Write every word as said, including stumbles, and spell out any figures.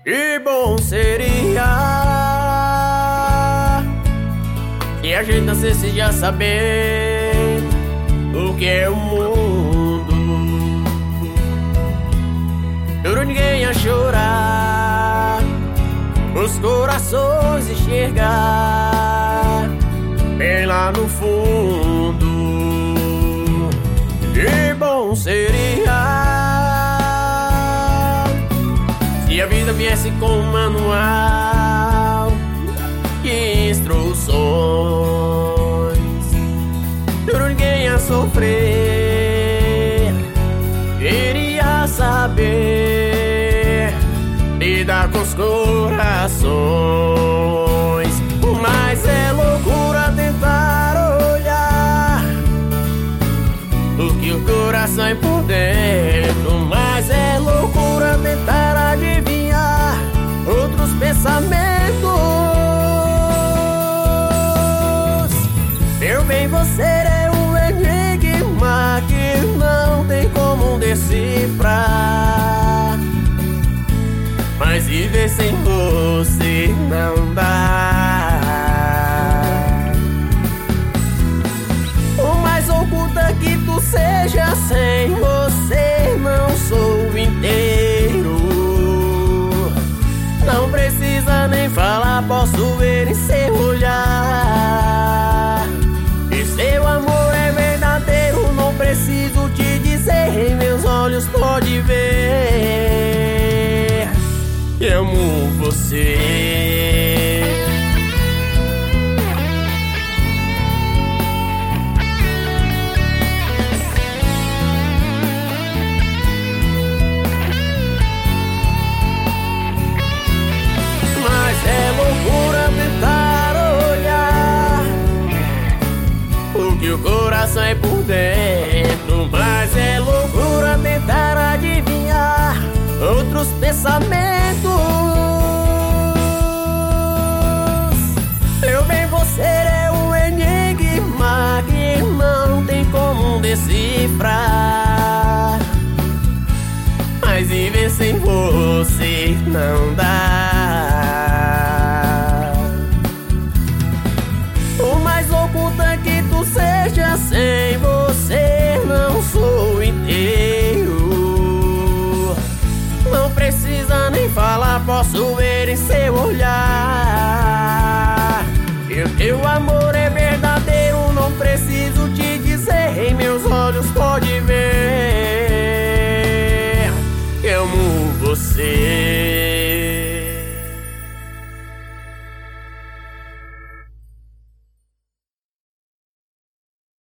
Que bom seria se a gente nascesse já sabendo o que é o mundo. Por ninguém a chorar, os corações enxergar bem lá no fundo. Que bom seria se a vida viesse com um manual de instruções, por ninguém a sofrer, iria saber lidar com os corações. Mas é loucura tentar olhar o que o coração é por dentro. Mas é loucura tentar adivinhar outros pensamentos. Meu bem, você é um enigma que não tem como decifrar. Mas viver sem você não dá. Por mais oculta que tu seja, sem você não sou inteiro. Não precisa nem falar, posso ver em seu olhar. E seu amor é verdadeiro, não preciso te dizer, meus olhos pode ver. Eu amo você. Mas é loucura tentar olhar o que o coração é por dentro. Mas é loucura tentar adivinhar outros pensamentos. Meu bem, você é um enigma que não tem como decifrar. Mas viver sem você não dá. Por mais oculta que tu seja, sem você não sou inteiro. Não precisa nem falar, posso ver em seu olhar. E o teu amor é verdadeiro, não preciso te dizer, em meus olhos pode ver. Eu amo você.